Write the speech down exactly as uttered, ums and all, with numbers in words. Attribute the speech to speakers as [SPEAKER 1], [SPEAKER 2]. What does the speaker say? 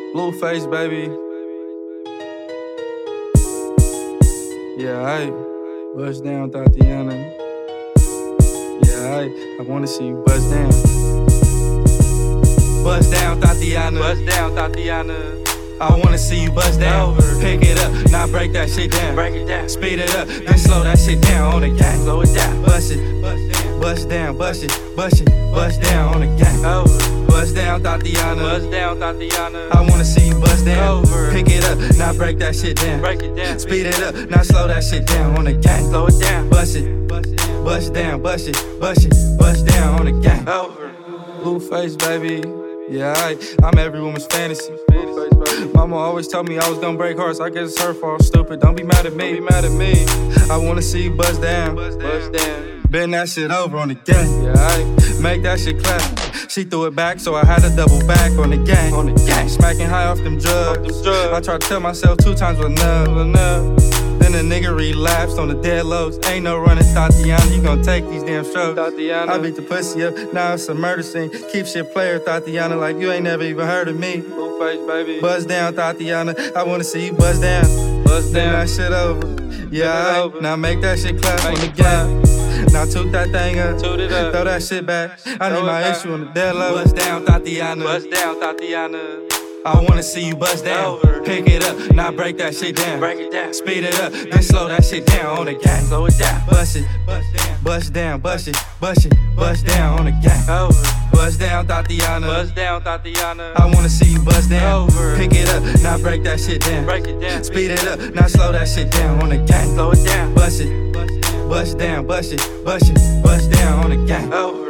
[SPEAKER 1] Blueface, baby. Yeah, I bust down, Tatiana. Yeah, I I wanna see you bust down. Bust down, Tatiana.
[SPEAKER 2] Bust down, Tatiana.
[SPEAKER 1] I wanna see you bust down. Pick it up, now break that shit down.
[SPEAKER 2] Break it down.
[SPEAKER 1] Speed it up, then slow that shit down on the gang.
[SPEAKER 2] Slow it down.
[SPEAKER 1] Bust it, bust down, bust it, bust it, bust down on the gang.
[SPEAKER 2] Over.
[SPEAKER 1] Bust down, Tatiana.
[SPEAKER 2] Bust down, Tatiana.
[SPEAKER 1] I wanna see you bust down.
[SPEAKER 2] Over.
[SPEAKER 1] Pick it up, now break that shit down.
[SPEAKER 2] Break it down.
[SPEAKER 1] Speed it up, now slow that shit down on the gang.
[SPEAKER 2] Slow it down.
[SPEAKER 1] Bust it, bust down, bust it, bust it, bust down on the gang.
[SPEAKER 2] Over.
[SPEAKER 1] Blueface, baby. Yeah, I, I'm every woman's fantasy. Mama always told me I was gonna break hearts. I guess it's her fault. Stupid. Don't be mad at me.
[SPEAKER 2] Don't be mad at me.
[SPEAKER 1] I wanna see you bust down.
[SPEAKER 2] Bust down.
[SPEAKER 1] Bend that shit over on the gang.
[SPEAKER 2] Yeah, I
[SPEAKER 1] Make that shit clap. She threw it back, so I had to double back on the gang.
[SPEAKER 2] on the gang.
[SPEAKER 1] Smacking high off them drugs.
[SPEAKER 2] Off them drugs.
[SPEAKER 1] I tried to tell myself two times was enough.
[SPEAKER 2] Enough.
[SPEAKER 1] Then the nigga relapsed on the dead lows. Ain't no running, Tatiana. You gon' take these damn strokes.
[SPEAKER 2] Tatiana.
[SPEAKER 1] I beat the pussy up. Now it's a murder scene. Keep shit player, Tatiana, like you ain't never even heard of me.
[SPEAKER 2] Blueface, baby.
[SPEAKER 1] Buzz down, Tatiana. I wanna see you buzz down.
[SPEAKER 2] Bust
[SPEAKER 1] Bend
[SPEAKER 2] down.
[SPEAKER 1] that shit over. Yeah,
[SPEAKER 2] Bend it
[SPEAKER 1] aight.
[SPEAKER 2] over.
[SPEAKER 1] Now make that shit clap
[SPEAKER 2] Make
[SPEAKER 1] on the
[SPEAKER 2] it clap.
[SPEAKER 1] gang. Now toot that thing up.
[SPEAKER 2] Toot it up.
[SPEAKER 1] Throw that shit back. I
[SPEAKER 2] Throw
[SPEAKER 1] need
[SPEAKER 2] it
[SPEAKER 1] my
[SPEAKER 2] back.
[SPEAKER 1] issue on the dead low. Buzz down, Tatiana.
[SPEAKER 2] Bust down, Tatiana.
[SPEAKER 1] I wanna see you bust down.
[SPEAKER 2] Over.
[SPEAKER 1] Pick it up, now break that shit down.
[SPEAKER 2] Break it down.
[SPEAKER 1] Speed it up, then slow that shit down on the gang.
[SPEAKER 2] Slow it down.
[SPEAKER 1] Bust it, bust down, bust it, bust it, bust down on the gang.
[SPEAKER 2] Over.
[SPEAKER 1] Bust down, Tatiana.
[SPEAKER 2] Bust down, Tatiana.
[SPEAKER 1] I wanna see you bust down.
[SPEAKER 2] Over.
[SPEAKER 1] Pick it up, now break that shit down.
[SPEAKER 2] Break it down.
[SPEAKER 1] Speed it up, now slow that shit down on the gang.
[SPEAKER 2] Slow it down.
[SPEAKER 1] Bust it, bust down, bust it, bust it, bust down on the gang.
[SPEAKER 2] Over.